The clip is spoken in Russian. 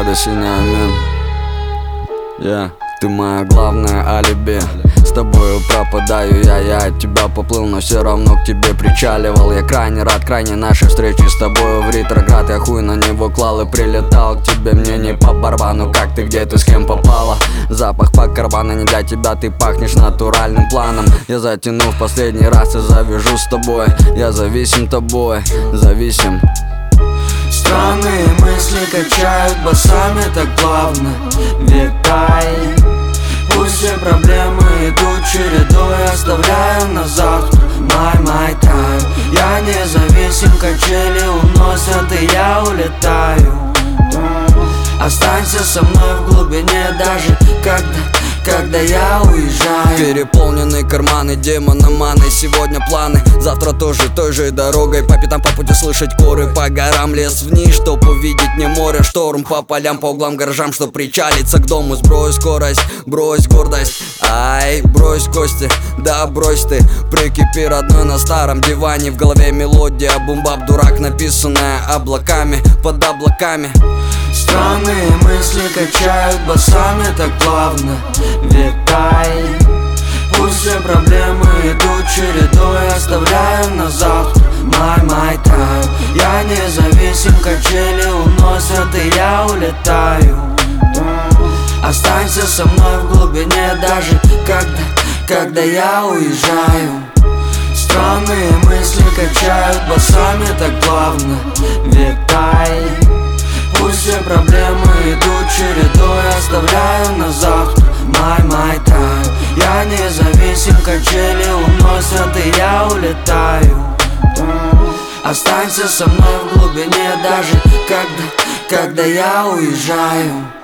до синяя, амин. Ты моя главная алиби. С тобою пропадаю я от тебя поплыл, но все равно к тебе причаливал. Я крайне рад, крайне нашей встречи с тобою в ретроград. Я хуй на него клал и прилетал к тебе, мне не по барабану, как ты, где ты, с кем попала. Запах по карману не для тебя, ты пахнешь натуральным планом. Я затяну в последний раз и завяжу с тобой. Я зависим тобой, зависим. Странные мысли качают басами так плавно. Витай, пусть все проблемы идут чередой, оставляю на завтра. My time. Я независим, качели уносят, и я улетаю. Останься со мной в глубине, даже когда я уезжаю. Переполнены карманы, демономаны. Сегодня планы, завтра тоже той же дорогой. По пятам, по пути слышать коры, по горам лес вниз, чтоб увидеть не море. Шторм по полям, по углам, гаражам, чтоб причалиться к дому. Сбрось скорость, брось гордость, ай, брось кости, да брось ты. Прикипи, родной, на старом диване. В голове мелодия, бум-бап, дурак, написанная облаками, под облаками. Странные мысли качают басами так плавно. Витай, пусть все проблемы идут чередой, оставляю на завтра. My time. Я независим, качели уносят, и я улетаю. Останься со мной в глубине, даже когда я уезжаю. Странные мысли качают басами так плавно. Витай, пусть все проблемы идут чередой, оставляю на завтра. My time. Я независим, качели уносят, и я улетаю. Останься со мной в глубине, даже когда я уезжаю.